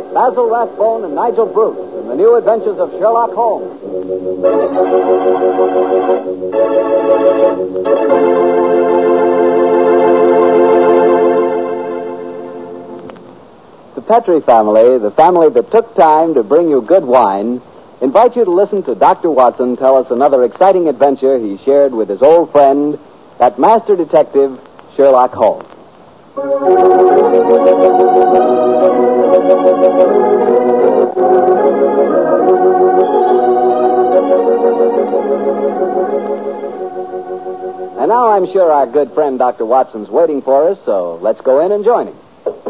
Basil Rathbone and Nigel Bruce in the new adventures of Sherlock Holmes. The Petrie family, the family that took time to bring you good wine, invite you to listen to Dr. Watson tell us another exciting adventure he shared with his old friend, that master detective, Sherlock Holmes. And now I'm sure our good friend Dr. Watson's waiting for us, so let's go in and join him.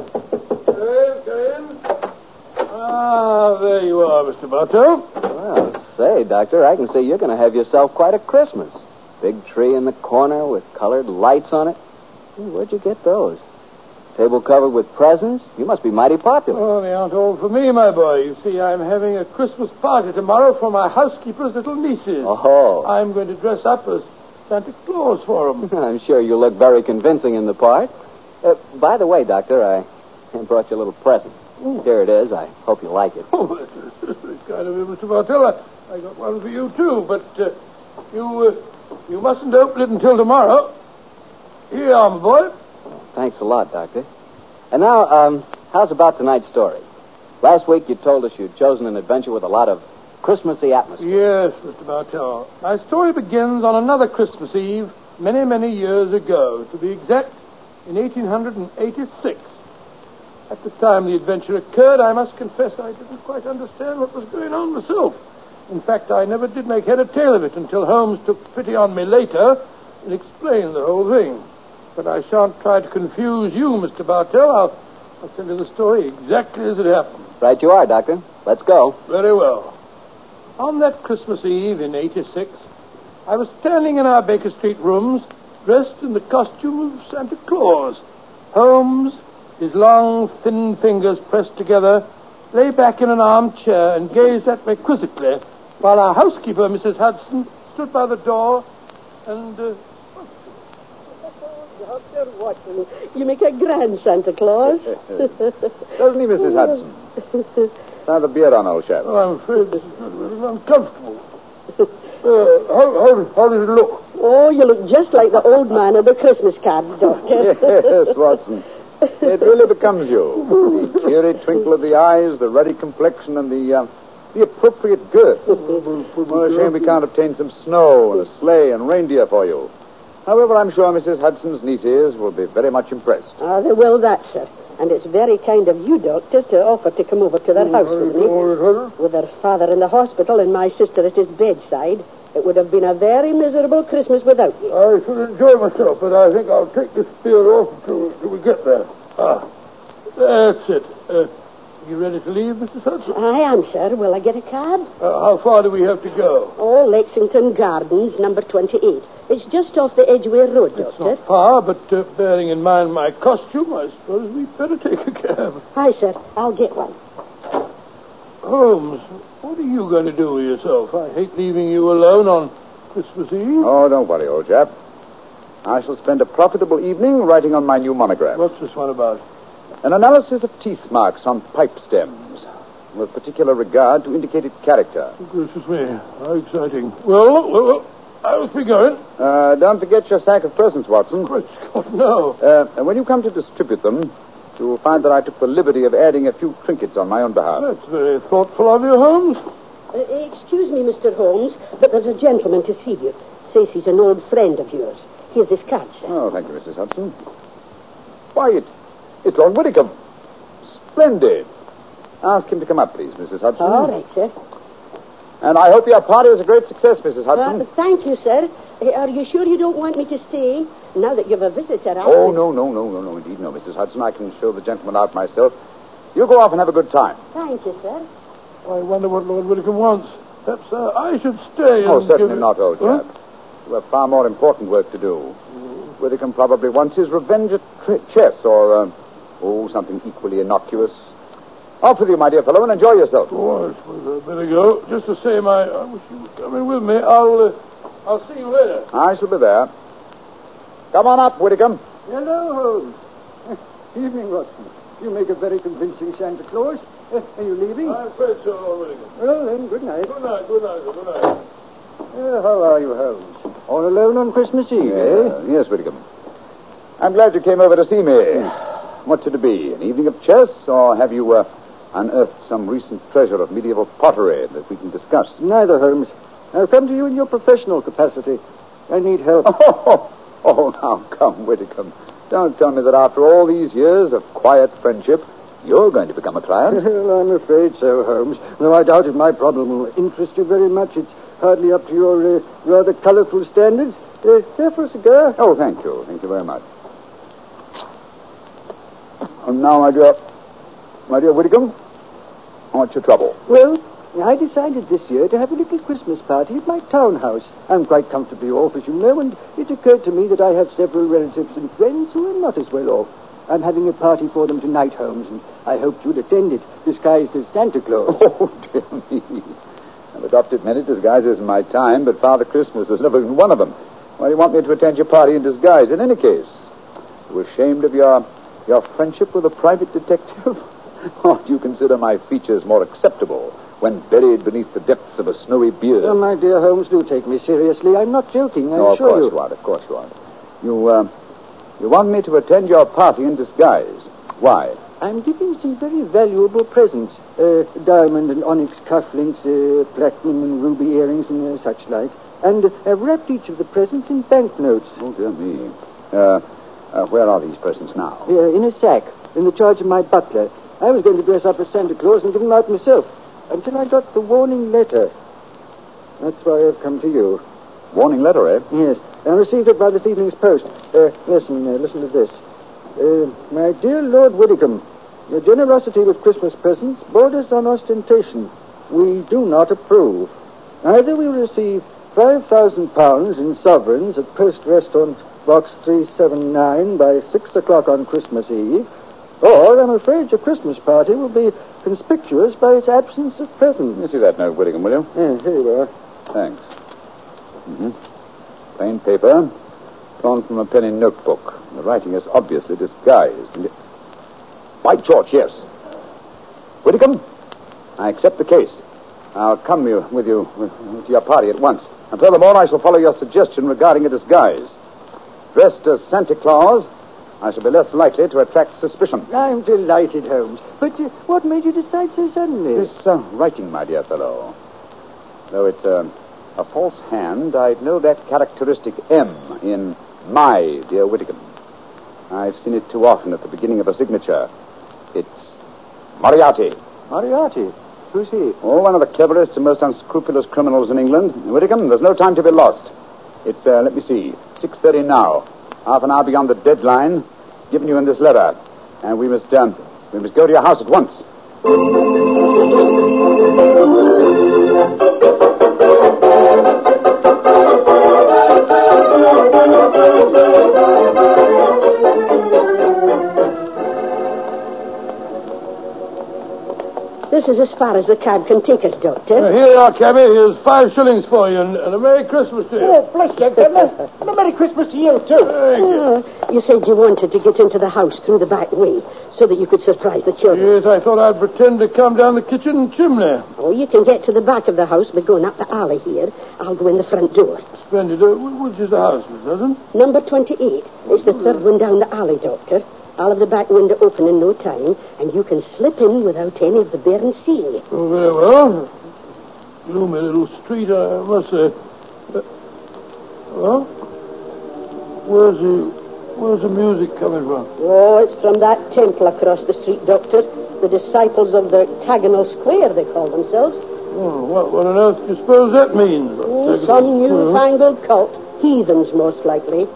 Come in. There you are, Mr. Bartow. Well, say, Doctor, I can see you're going to have yourself quite a Christmas. Big tree in the corner with colored lights on it. Where'd you get those? Table covered with presents? You must be mighty popular. Oh, they aren't all for me, my boy. You see, I'm having a Christmas party tomorrow for my housekeeper's little nieces. Oh. I'm going to dress up as Santa Claus for them. I'm sure you look very convincing in the part. By the way, Doctor, I brought you a little present. Ooh. Here it is. I hope you like it. Oh, that's kind of you, Mr. Bartell. I got one for you, too, but you mustn't open it until tomorrow. Here you are, my boy. Thanks a lot, Doctor. And now, how's about tonight's story? Last week you told us you'd chosen an adventure with a lot of Christmassy atmosphere. Yes, Mr. Bartell. My story begins on another Christmas Eve, many, many years ago. To be exact, in 1886. At the time the adventure occurred, I must confess I didn't quite understand what was going on myself. In fact, I never did make head or tail of it until Holmes took pity on me later and explained the whole thing. But I shan't try to confuse you, Mr. Bartell. I'll tell you the story exactly as it happened. Right you are, Doctor. Let's go. Very well. On that Christmas Eve in 86, I was standing in our Baker Street rooms, dressed in the costume of Santa Claus. Holmes, his long, thin fingers pressed together, lay back in an armchair and gazed at me quizzically, while our housekeeper, Mrs. Hudson, stood by the door and... Dr. Watson, you make a grand Santa Claus. Doesn't he, Mrs. Hudson? Now the beard on, old chap. Oh, I'm afraid this is very uncomfortable. How does it look? Oh, you look just like the old man of the Christmas cards, Doctor. Yes, Watson. It really becomes you. The cheery twinkle of the eyes, the ruddy complexion, and the appropriate girth. Well, a shame we can't obtain some snow and a sleigh and reindeer for you. However, I'm sure Mrs. Hudson's nieces will be very much impressed. Oh, they will that, sir. And it's very kind of you, Doctor, to offer to come over to their house with me. With their father in the hospital and my sister at his bedside, it would have been a very miserable Christmas without you. I should enjoy myself, but I think I'll take this beard off until we get there. That's it. You ready to leave, Mrs. Hudson? I am, sir. Will I get a cab? How far do we have to go? Oh, Lexington Gardens, number 28. It's just off the Edgware Road, Doctor. It's not far, but bearing in mind my costume, I suppose we'd better take a cab. Hi, sir. I'll get one. Holmes, what are you going to do with yourself? I hate leaving you alone on Christmas Eve. Oh, don't worry, old chap. I shall spend a profitable evening writing on my new monograph. What's this one about? An analysis of teeth marks on pipe stems, with particular regard to indicated character. Gracious me, how exciting. Well, I must be going. Don't forget your sack of presents, Watson. Great Scott, no. And when you come to distribute them, you will find that I took the liberty of adding a few trinkets on my own behalf. That's very thoughtful of you, Holmes. Excuse me, Mr. Holmes, but there's a gentleman to see you. Says he's an old friend of yours. Here's this card, sir. Oh, thank you, Mrs. Hudson. Why, it's Lord Whitcomb. Splendid. Ask him to come up, please, Mrs. Hudson. All right, sir. And I hope your party is a great success, Mrs. Hudson. Thank you, sir. Are you sure you don't want me to stay? Now that you've a visitor, Oh, no, indeed, no, Mrs. Hudson. I can show the gentleman out myself. You go off and have a good time. Thank you, sir. I wonder what Lord Whitcomb wants. Perhaps I should stay Oh, and certainly give... not, old chap. You have far more important work to do. Whitcomb probably wants his revenge at chess or, something equally innocuous. Off with you, my dear fellow, and enjoy yourself. Oh, I suppose I'd better go. Just the same, I wish you would come in with me. I'll see you later. I shall be there. Come on up, Whitcomb. Hello, Holmes. Evening, Watson. You make a very convincing Santa Claus. Are you leaving? I'm afraid so already. Well, then, good night. Good night, good night. How are you, Holmes? All alone on Christmas Eve, Yes, Whitcomb. I'm glad you came over to see me. What's it to be? An evening of chess, or have you unearthed some recent treasure of medieval pottery that we can discuss? Neither, Holmes. I've come to you in your professional capacity. I need help. Oh, now, come, Whitcomb. Don't tell me that after all these years of quiet friendship, you're going to become a client. Well, I'm afraid so, Holmes. Though I doubt if my problem will interest you very much. It's hardly up to your rather colorful standards. Here for a cigar? Oh, thank you. Thank you very much. And now, my dear Whitcomb, what's your trouble? Well, I decided this year to have a little Christmas party at my townhouse. I'm quite comfortably off, as you know, and it occurred to me that I have several relatives and friends who are not as well off. I'm having a party for them tonight, Holmes, and I hoped you'd attend it, disguised as Santa Claus. Oh, dear me. I've adopted many disguises in my time, but Father Christmas has never been one of them. Why do you want me to attend your party in disguise? In any case, you ashamed of your friendship with a private detective? Or do you consider my features more acceptable when buried beneath the depths of a snowy beard? Oh, my dear Holmes, do take me seriously. I'm not joking, I assure you. Of course you aren't. You want me to attend your party in disguise. Why? I'm giving some very valuable presents. Diamond and onyx cufflinks, platinum and ruby earrings and such like. And I've wrapped each of the presents in banknotes. Oh, dear me. Where are these presents now? In a sack, in the charge of my butler. I was going to dress up as Santa Claus and give them out myself, until I got the warning letter. That's why I've come to you. Warning letter, eh? Yes. I received it by this evening's post. Listen to this. My dear Lord Whitcomb, your generosity with Christmas presents borders on ostentation. We do not approve. Either we will receive £5,000 in sovereigns at Post Restaurant Box 379 by 6 o'clock on Christmas Eve, or I'm afraid your Christmas party will be conspicuous by its absence of presents. You see that note, Whitcomb, will you? Yes, here you are. Thanks. Plain paper, torn from a penny notebook. The writing is obviously disguised. By George, yes. Whitcomb, I accept the case. I'll come with you to your party at once. And furthermore, I shall follow your suggestion regarding a disguise. Dressed as Santa Claus, I shall be less likely to attract suspicion. I'm delighted, Holmes. But what made you decide so suddenly? This writing, my dear fellow. Though it's a false hand, I'd know that characteristic M in my dear Whitcomb. I've seen it too often at the beginning of a signature. It's Moriarty. Moriarty? Who's he? Oh, one of the cleverest and most unscrupulous criminals in England. Whitcomb, there's no time to be lost. It's, let me see, 6:30 now. Half an hour beyond the deadline given you in this letter. And we must go to your house at once. This is as far as the cab can take us, Doctor. Here you are, cabby. Here's 5 shillings for you, and a Merry Christmas to you. Oh, bless you, goodness. And a Merry Christmas to you, too. Thank you. You said you wanted to get into the house through the back way so that you could surprise the children. Yes, I thought I'd pretend to come down the kitchen chimney. Oh, you can get to the back of the house by going up the alley here. I'll go in the front door. Splendid. Which is the house, Miss Hudson? Number 28. It's the third one down the alley, Doctor. I'll have the back window open in no time, and you can slip in without any of the bairns seeing you. Oh, very well. Gloomy little street, I must say. Well, where's the music coming from? Oh, it's from that temple across the street, Doctor. The disciples of the Octagonal Square, they call themselves. Oh, what on earth do you suppose that means? Oh, some newfangled cult. Heathens, most likely.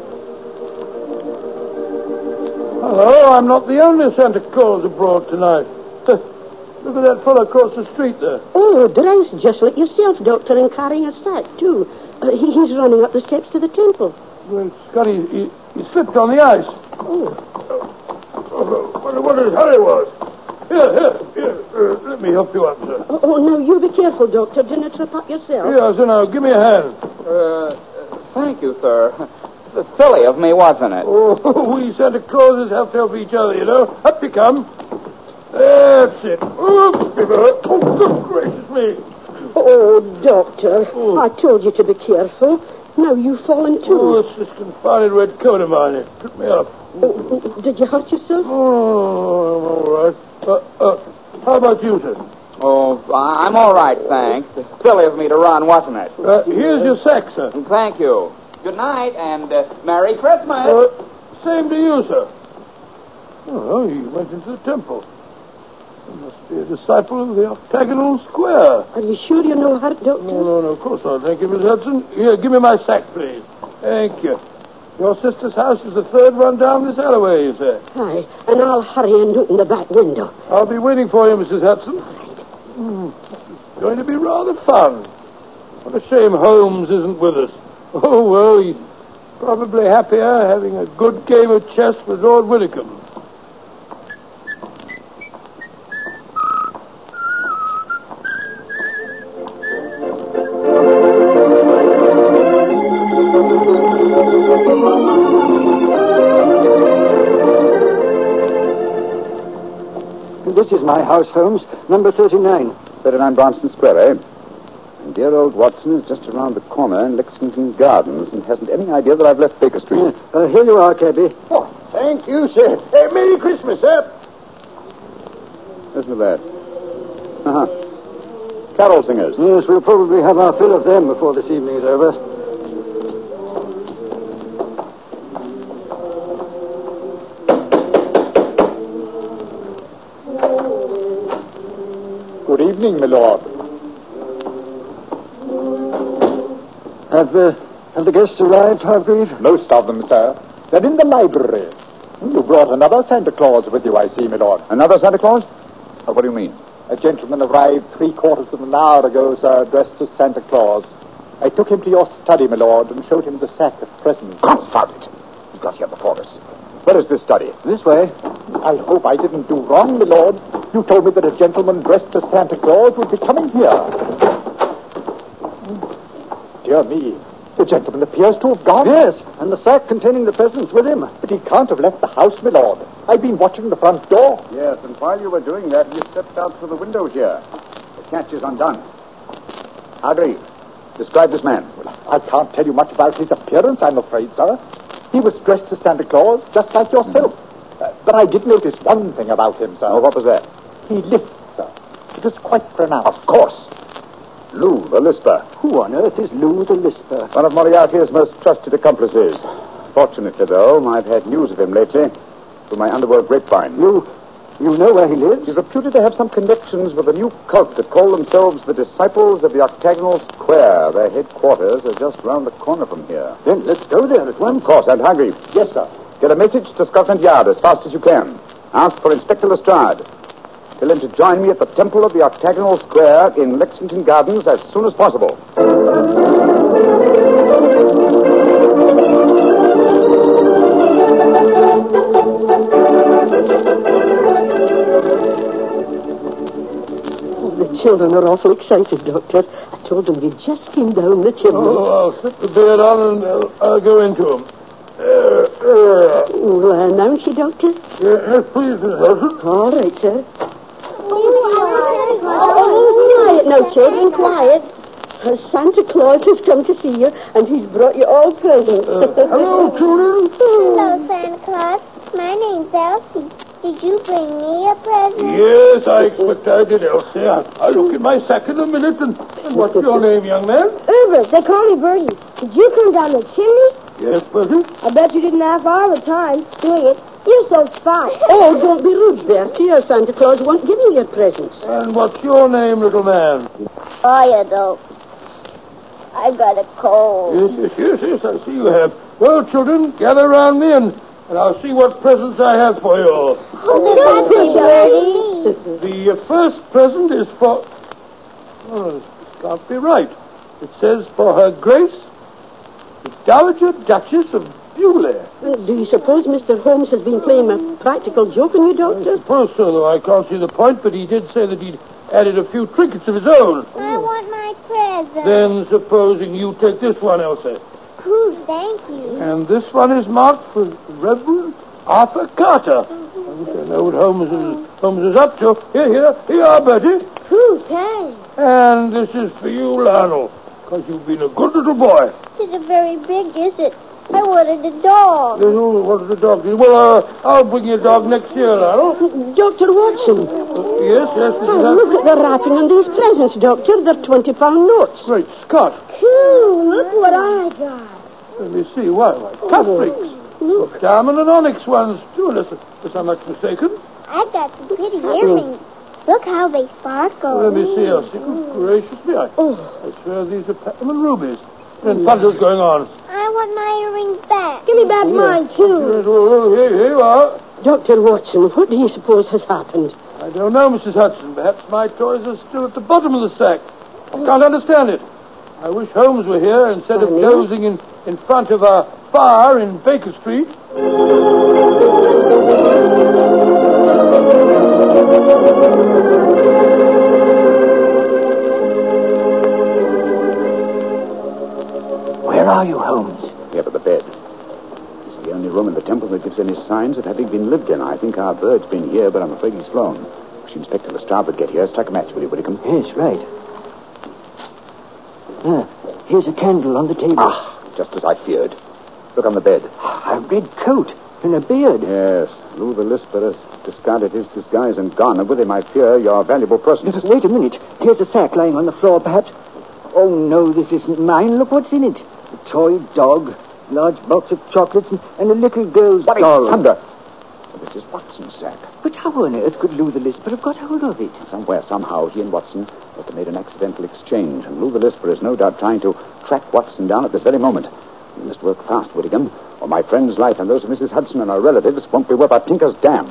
Hello, I'm not the only Santa Claus abroad tonight. Look at that fellow across the street there. Oh, dressed just like yourself, Doctor, and carrying a sack, too. He's running up the steps to the temple. Well, Scotty, he slipped on the ice. Oh. What his hurry was. Here. Let me help you up, sir. Oh, now, you be careful, Doctor. Do not trip up yourself. Yes, now, give me a hand. Thank you, sir. silly of me, wasn't it? Oh, we Santa Clauses have to help each other, you know. Up you come. That's it. Oh, good gracious me. Oh, Doctor, I told you to be careful. Now you've fallen too. Oh, it's this confounded red coat of mine. It took me up. Oh, did you hurt yourself? Oh, I'm all right. How about you, sir? Oh, I'm all right, thanks. Silly of me to run, wasn't it? Here's your sack, sir. Thank you. Good night, and Merry Christmas. Same to you, sir. Oh, he went into the temple. He must be a disciple of the octagonal square. Are you sure you're no hurt, Doctor? No, of course not. Thank you, Miss Hudson. Here, give me my sack, please. Thank you. Your sister's house is the third one down this alleyway, you say? Aye, and I'll hurry and open the back window. I'll be waiting for you, Mrs. Hudson. It's going to be rather fun. What a shame Holmes isn't with us. Oh, well, he's probably happier having a good game of chess with Lord Widdicombe. This is my house, Holmes, number 39. 39 Bronson Square, eh? And dear old Watson is just around the corner in Lexington Gardens and hasn't any idea that I've left Baker Street. Here you are, cabby. Oh, thank you, sir. Merry Christmas, sir. Listen to that. Carol singers. Yes, we'll probably have our fill of them before this evening's over. Good evening, my lord. Have the guests arrived, Hargreave? Most of them, sir. They're in the library. You brought another Santa Claus with you, I see, my lord. Another Santa Claus? What do you mean? A gentleman arrived 3/4 of an hour ago, sir, dressed as Santa Claus. I took him to your study, my lord, and showed him the sack of presents. Confound it! He's got here before us. Where is this study? This way. I hope I didn't do wrong, my lord. You told me that a gentleman dressed as Santa Claus would be coming here. Dear me, the gentleman appears to have gone. Yes, and the sack containing the presents with him. But he can't have left the house, my lord. I've been watching the front door. Yes, and while you were doing that, he stepped out through the window here. The catch is undone. Hargreave, describe this man. Well, I can't tell you much about his appearance, I'm afraid, sir. He was dressed as Santa Claus, just like yourself. But I did notice one thing about him, sir. Oh, what was that? He lisped, sir. It was quite pronounced. Of course. Lou, the Lisper. Who on earth is Lou the Lisper? One of Moriarty's most trusted accomplices. Fortunately, though, I've had news of him lately through my underworld grapevine. You know where he lives? He's reputed to have some connections with a new cult that call themselves the Disciples of the Octagonal Square. Their headquarters are just round the corner from here. Then let's go there at once. Of course, and Hargreave. Yes, sir. Get a message to Scotland Yard as fast as you can. Ask for Inspector Lestrade. Tell him to join me at the Temple of the Octagonal Square in Lexington Gardens as soon as possible. The children are awful excited, Doctor. I told them you just came down the chimney. Oh, I'll slip the beard on and I'll go into them. Will I announce you, Doctor? Yes, please, Miss Hudson. All right, sir. Quiet now, children, quiet. Santa Claus has come to see you, and he's brought you all presents. Hello, children. Hello, Santa Claus. My name's Elsie. Did you bring me a present? Yes, I expect I did, Elsie. I'll look in my sack in a minute. And what's your name, young man? Herbert. They call me Bertie. Did you come down the chimney? Yes, Bertie. I bet you didn't have all the time doing it. You're so fine. Oh, don't be rude, Bertie, or Santa Claus won't give you your presents. And what's your name, little man? Oh, you don't. I got a cold. Yes, I see you have. Well, children, gather around me and I'll see what presents I have for you all. Oh, Bertie. The first present is for... Oh, this can't be right. It says for Her Grace, the Dowager Duchess of Bewley. Do you suppose Mr. Holmes has been playing a practical joke on you, Doctor? I suppose so, though I can't see the point, but he did say that he'd added a few trinkets of his own. I want my present. Then supposing you take this one, Elsa. Thank you. And this one is marked for Reverend Arthur Carter. I wish I know what Holmes is up to. Here you are, Bertie. Thanks. And this is for you, Lionel, because you've been a good little boy. It isn't very big, is it? I wanted a dog. You wanted a dog. Well, I'll bring you a dog next year, Lionel. Dr. Watson. Yes, Mrs. Hudson. Look at the wrapping on these presents, Doctor. They're 20-pound notes. Great Scott. Cool. Look what I got. Let me see. What? Cufflinks. Look, diamond and onyx ones, too, unless I'm not mistaken. I've got some pretty earrings. Look how they sparkle. Let me see, Elsie. Good gracious me. I swear these are platinum and rubies. And bundles going on. I want my earrings back. Give me back mine, too. Yes, well, here you are. Dr. Watson, what do you suppose has happened? I don't know, Mrs. Hudson. Perhaps my toys are still at the bottom of the sack. I can't understand it. I wish Holmes were here instead of dozing in front of a bar in Baker Street. Where are you, Holmes? Here by the bed. This is the only room in the temple that gives any signs of having been lived in. I think our bird's been here, but I'm afraid he's flown. Wish Inspector Lestrade would get here. Strike a match, will you, Whitcomb? Yes, right. Here's a candle on the table. Ah, just as I feared. Look on the bed. A red coat and a beard. Yes, Lou the Lisper has discarded his disguise and gone, and with him, I fear, your valuable person. Just wait a minute. Here's a sack lying on the floor, perhaps. Oh, no, this isn't mine. Look what's in it. A toy dog, large box of chocolates, and a little girl's doll. Thunder! This is Watson's sack. But how on earth could Lou the Lisper have got hold of it? Somewhere, somehow, he and Watson must have made an accidental exchange, and Lou the Lisper is no doubt trying to track Watson down at this very moment. We must work fast, Whittingham, or my friend's life and those of Mrs. Hudson and her relatives won't be worth a tinker's dam.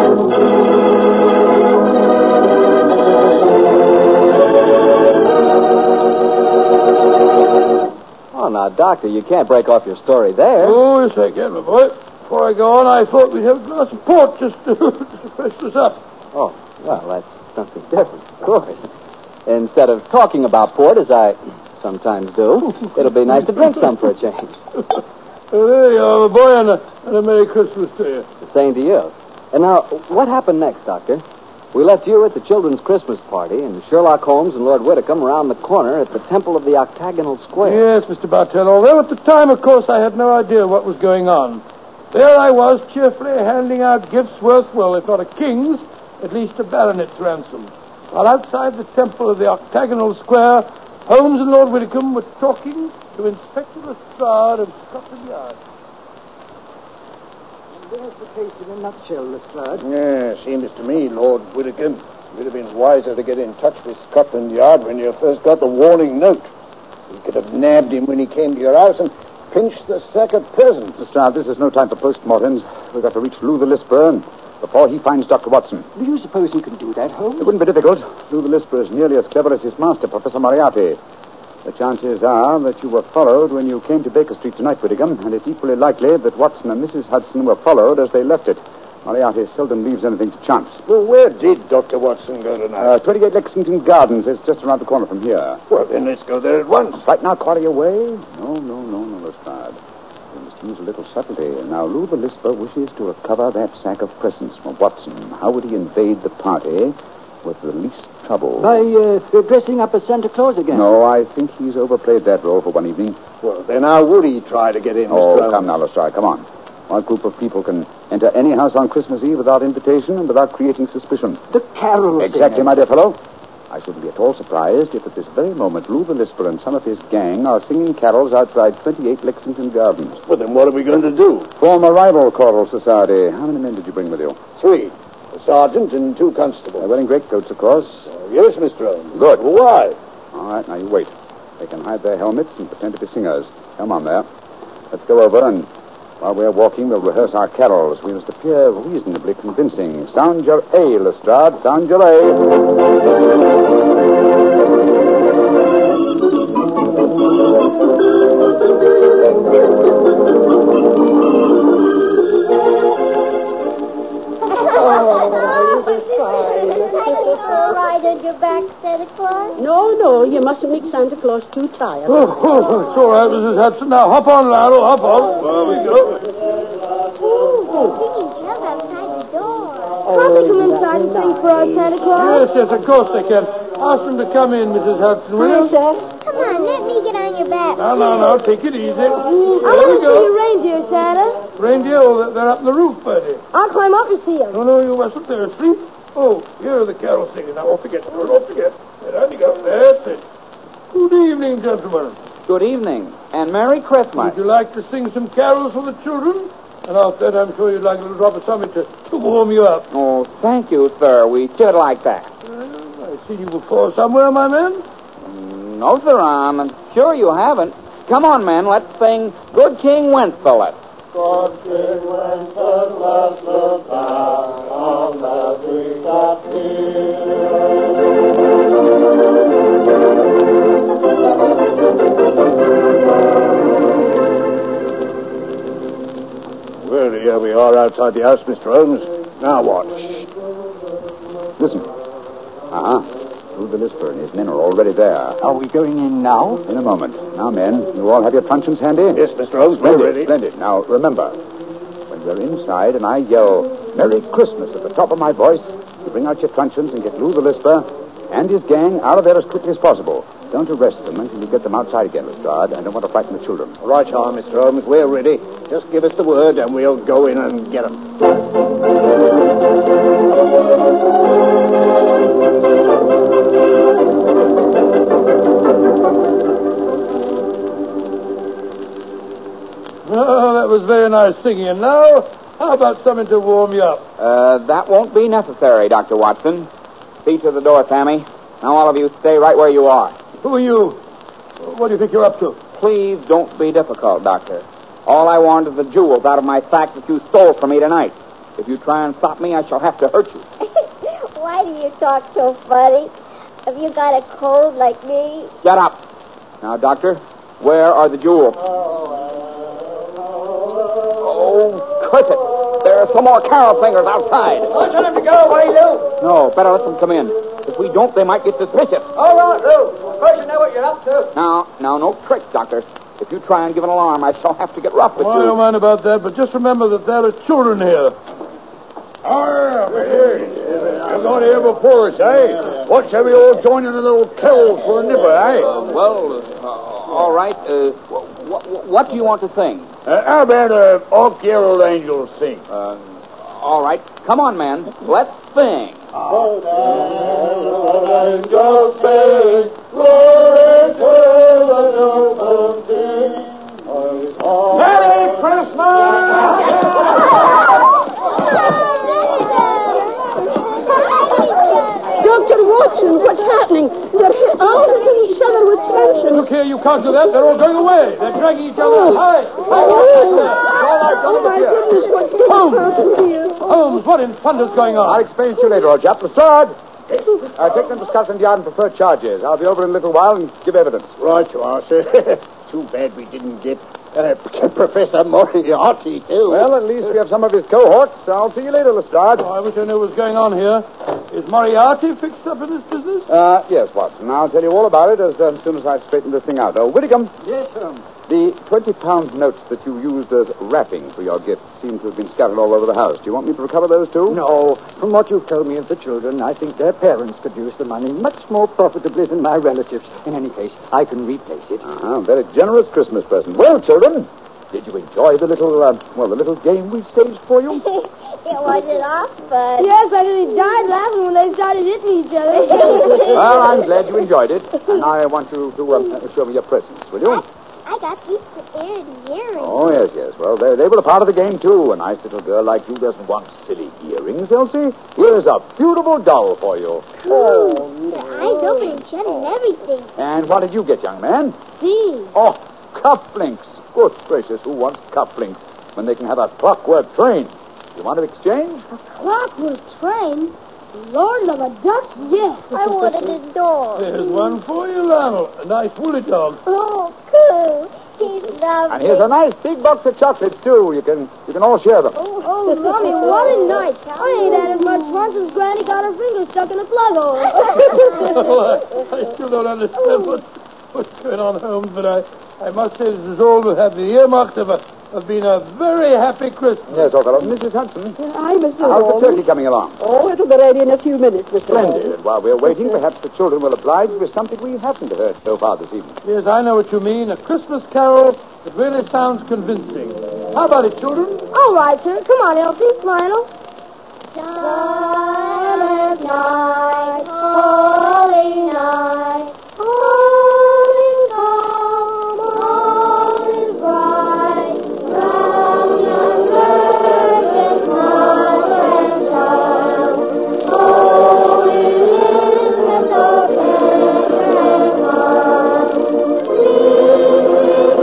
Oh, now, Doctor, you can't break off your story there. Oh, yes, I can, my boy. Before I go on, I thought we'd have a glass of port just to freshen us up. Oh, well, that's something different, of course. Instead of talking about port, as I sometimes do, it'll be nice to drink some for a change. There you are, my boy, and a Merry Christmas to you. The same to you. And now, what happened next, Doctor? We left you at the children's Christmas party, and Sherlock Holmes and Lord Whitcomb around the corner at the Temple of the Octagonal Square. Yes, Mr. Bartell, although at the time, of course, I had no idea what was going on. There I was, cheerfully handing out gifts worth, well, if not a king's, at least a baronet's ransom. While outside the Temple of the Octagonal Square, Holmes and Lord Whitcomb were talking to Inspector Lestrade of Scotland Yard. And there's the case in a nutshell, Lestrade. Yeah, seems to me, Lord Whitcomb, you'd have been wiser to get in touch with Scotland Yard when you first got the warning note. You could have nabbed him when he came to your house and pinched the sack of presents. Lestrade, this is no time for postmortems. We've got to reach Lou the Lisper before he finds Dr. Watson. Do you suppose he can do that, Holmes? It wouldn't be difficult. Lou the Lisper is nearly as clever as his master, Professor Moriarty. The chances are that you were followed when you came to Baker Street tonight, Whittingham, and it's equally likely that Watson and Mrs. Hudson were followed as they left it. Moriarty seldom leaves anything to chance. Well, where did Dr. Watson go tonight? 28 Lexington Gardens. It's just around the corner from here. Well, then let's go there at once. Right now, quarry away? No, Lestrade. We must use a little subtlety. Now, Lou the Lisper wishes to recover that sack of presents from Watson. How would he invade the party with the least trouble? By dressing up as Santa Claus again. No, I think he's overplayed that role for one evening. Well, then how would he try to get in, Mr. Holmes? Come now, Lestrade, come on. What group of people can enter any house on Christmas Eve without invitation and without creating suspicion? The carol Exactly, my dear fellow. I shouldn't be at all surprised if at this very moment Lou the Lisper and some of his gang are singing carols outside 28 Lexington Gardens. Well, then what are we going to do? Form a rival choral society. How many men did you bring with you? 3. A sergeant and 2 constables. They're wearing greatcoats, of course. Yes, Mr. Holmes. Good. Well, why? All right, now you wait. They can hide their helmets and pretend to be singers. Come on there. Let's go over and while we're walking, we'll rehearse our carols. We must appear reasonably convincing. Sound your A, Lestrade. Sound your A. all right on your back, Santa Claus? No, you mustn't make Santa Claus too tired. Oh, it's all right, Mrs. Hudson. Now, hop on, Lionel, hop on. There we go. Singing bells outside the door. Can't they come inside and sing for us, Santa Claus? Yes, of course they can. Ask them to come in, Mrs. Hudson, will you? Sir. Come on, let me get on your back. Now, take it easy. I want to see your reindeer, Santa. Reindeer, oh, they're up in the roof, Bertie. I'll climb up and see them. No, you mustn't. They're asleep. Oh, here are the carol singers. Now, off again. There you go. That's it. Good evening, gentlemen. Good evening, and Merry Christmas. Would you like to sing some carols for the children? And after that, I'm sure you'd like a little drop of something to warm you up. Oh, thank you, sir. We should like that. I've seen you before somewhere, my man. No, sir, I'm sure you haven't. Come on, men, let's sing Good King Wenceslas. Good King Wenceslas, look down on the streets of Well, here we are outside the house, Mr. Holmes. Now what? Listen. Lou the Lisper and his men are already there. Are we going in now? In a moment. Now, men, you all have your truncheons handy? Yes, Mr. Holmes, we're ready. Splendid. Now, remember, when we're inside and I yell, Merry Christmas at the top of my voice, you bring out your truncheons and get Lou the Lisper and his gang out of there as quickly as possible. Don't arrest them until you get them outside again, Lestrade. I don't want to frighten the children. Right on, Mr. Holmes, we're ready. Just give us the word and we'll go in and get them. Oh, that was very nice singing. And now, how about something to warm you up? That won't be necessary, Dr. Watson. See to the door, Sammy. Now, all of you, stay right where you are. Who are you? What do you think you're up to? Please don't be difficult, Doctor. All I want is the jewels out of my sack that you stole from me tonight. If you try and stop me, I shall have to hurt you. Why do you talk so funny? Have you got a cold like me? Shut up. Now, Doctor, where are the jewels? Oh, curse it. There are some more carol singers outside. Don't tell them to go away, Lou. No, better let them come in. If we don't, they might get suspicious. All right, Lou. Of course you know what you're up to. Now, no tricks, Doctor. If you try and give an alarm, I shall have to get rough with I you. don't mind about that, but just remember that there are children here. Oh, you're not here before us, eh? What shall we all join in a little carol for a nipper, eh? All right. What do you want to sing? How about All Carol Angels Sing? All right. Come on, man. Let's sing. All angels sing, glory to the newborn King. Merry Christmas! Dr. Watson, what's happening? They're all in each other with tension. Look here, you can't do that. They're all going away. They're dragging each other. Hi. Oh, my goodness, what's going on here? Holmes, what in thunder's going on? I'll explain to you later, old chap. Lestrade! Take them to Scotland Yard and prefer charges. I'll be over in a little while and give evidence. Right you are, sir. Too bad we didn't get Professor Moriarty, too. Well, at least we have some of his cohorts. I'll see you later, Lestrade. Oh, I wish I knew what was going on here. Is Moriarty fixed up in this business? Yes, Watson. I'll tell you all about it as soon as I've straightened this thing out. Oh, Whittingham. Yes, sir. The 20-pound notes that you used as wrapping for your gift seem to have been scattered all over the house. Do you want me to recover those, too? No. From what you've told me of the children, I think their parents could use the money much more profitably than my relatives. In any case, I can replace it. Very generous Christmas present. Well, children, did you enjoy the little game we staged for you? It wasn't off, but... Yes, I nearly died laughing when they started hitting each other. Well, I'm glad you enjoyed it. And now I want you to show me your presents, will you? I got these earrings. Oh, yes. Well, they were a part of the game, too. A nice little girl like you doesn't want silly earrings, Elsie. Here's a beautiful doll for you. Oh, the eyes open and shut and everything. And what did you get, young man? These. Oh, cufflinks. Good gracious, who wants cufflinks when they can have a clockwork train? You want to exchange? A clockwork train? Lord of a duck, yes. I wanted a dog. There's one for you, Lionel. A nice woolly dog. Oh, cool. He's lovely. And here's a nice big box of chocolates, too. You can all share them. Oh, Mommy, what a night. I ain't had as much fun since Granny got her finger stuck in the plug hole. I still don't understand what's going on, Holmes, but I must say this is all to have the earmarks of being a very happy Christmas. Yes, old fellow. Mrs. Hudson, Hi, Mr. how's Holmes. the turkey coming along? Oh, it'll be ready in a few minutes, Mr. Splendid. Holmes. And while we're waiting, perhaps the children will oblige with something we haven't heard so far this evening. Yes, I know what you mean. A Christmas carol that really sounds convincing. How about it, children? All right, sir. Come on, Elsie, Lionel. Silent night, holy night, all is calm, all is bright, round young virgin mother and child, holy Elizabeth, so tender and mild, sweet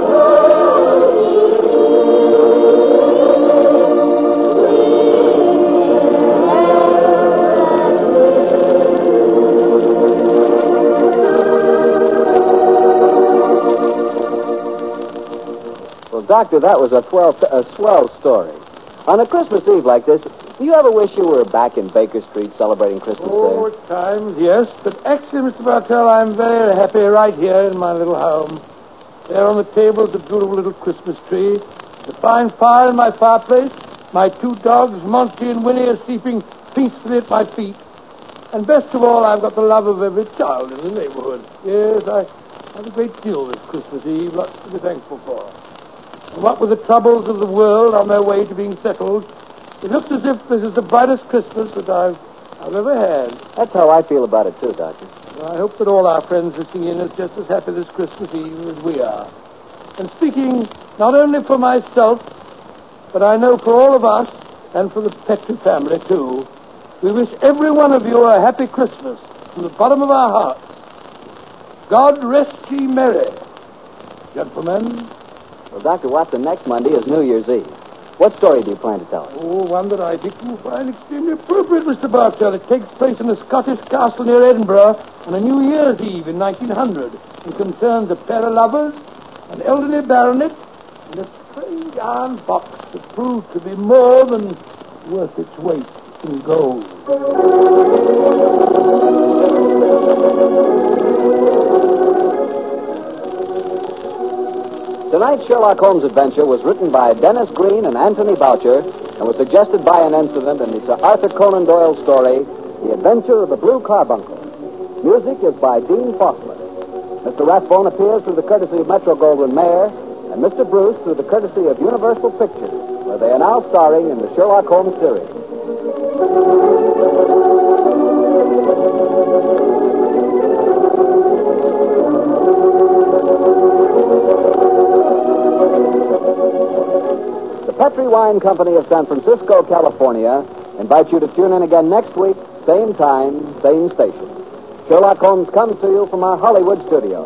Doctor, that was a swell story. On a Christmas Eve like this, do you ever wish you were back in Baker Street celebrating Christmas Oh, there? at times, yes. But actually, Mr. Bartell, I'm very happy right here in my little home. There on the table is a beautiful little Christmas tree. The fine fire in my fireplace. My two dogs, Monty and Winnie, are sleeping peacefully at my feet. And best of all, I've got the love of every child in the neighborhood. Yes, I have a great deal this Christmas Eve. Lots to be thankful for. And what with the troubles of the world on their way to being settled, it looks as if this is the brightest Christmas that I've ever had. That's how I feel about it, too, Doctor. I hope that all our friends listening in are just as happy this Christmas Eve as we are. And speaking not only for myself, but I know for all of us, and for the Petrie family, too, we wish every one of you a happy Christmas from the bottom of our hearts. God rest ye merry, gentlemen. Well, Dr. Watson, next Monday is New Year's Eve. What story do you plan to tell us? Oh, one that I think you'll find extremely appropriate, Mr. Bartell. It takes place in a Scottish castle near Edinburgh on a New Year's Eve in 1900. It concerns a pair of lovers, an elderly baronet, and a strange iron box that proved to be more than worth its weight in gold. Tonight's Sherlock Holmes adventure was written by Dennis Green and Anthony Boucher and was suggested by an incident in the Sir Arthur Conan Doyle story, The Adventure of the Blue Carbuncle. Music is by Dean Faulkner. Mr. Rathbone appears through the courtesy of Metro-Goldwyn-Mayer, and Mr. Bruce through the courtesy of Universal Pictures, where they are now starring in the Sherlock Holmes series. The Petrie Wine Company of San Francisco, California, invites you to tune in again next week, same time, same station. Sherlock Holmes comes to you from our Hollywood studio.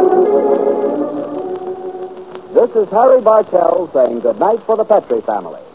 This is Harry Bartell saying good night for the Petrie family.